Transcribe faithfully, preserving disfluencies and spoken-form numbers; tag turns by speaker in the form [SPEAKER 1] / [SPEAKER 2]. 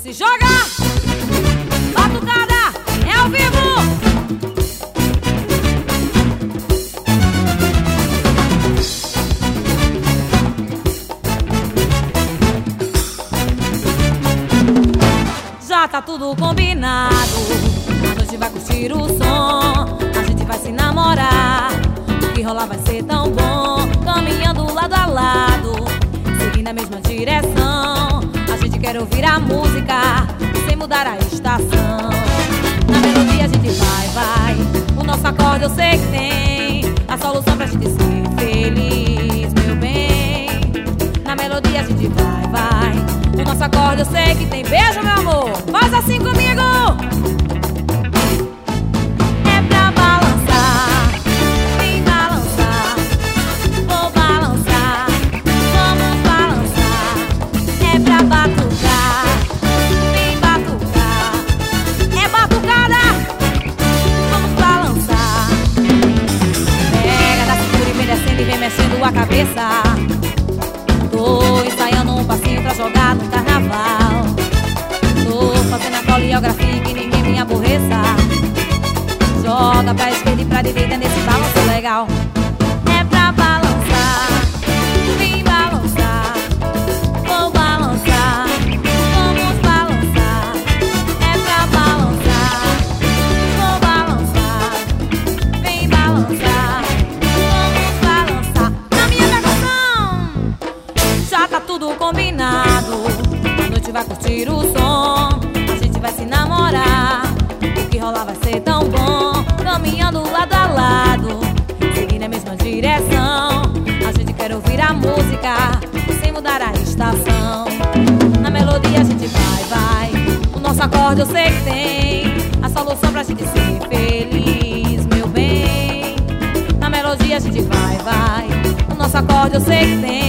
[SPEAKER 1] Se joga! Batucada é ao vivo! Já tá tudo combinado, a noite vai curtir o som, a gente vai se namorar. O que rolar vai ser tão bom, caminhando lado a lado, seguindo a mesma direção. A gente quer ouvir a música sem mudar a estação. Na melodia a gente vai, vai, o nosso acorde eu sei que tem a solução pra gente ser feliz, meu bem. Na melodia a gente vai, vai, o nosso acorde eu sei que tem. Beijo, meu amor, faz assim comigo. É pra balançar, vem balançar, vou balançar, vamos balançar. É pra batucar, vem batucar, é batucada, vamos balançar. Pega da cintura e vem descendo e vem mexendo a cabeça. Tô ensaiando um passinho pra jogar no carnaval. Tô fazendo a coreografia que ninguém me aborreça. Joga pra esquerda e pra direita nesse balanço legal. É pra balançar, vem balançar, vou balançar, vamos balançar. É pra balançar, vou balançar, vem balançar, vamos balançar. Na minha percussão já tá tudo combinado, a noite vai curtir o som, a gente vai se namorar. O que rolar vai ser tão bom, caminhando lado a lado, seguindo a mesma direção. A gente quer ouvir a música sem mudar a estação. Na melodia a gente vai, vai, o nosso acorde eu sei que tem a solução pra gente ser feliz, meu bem. Na melodia a gente vai, vai, o nosso acorde eu sei que tem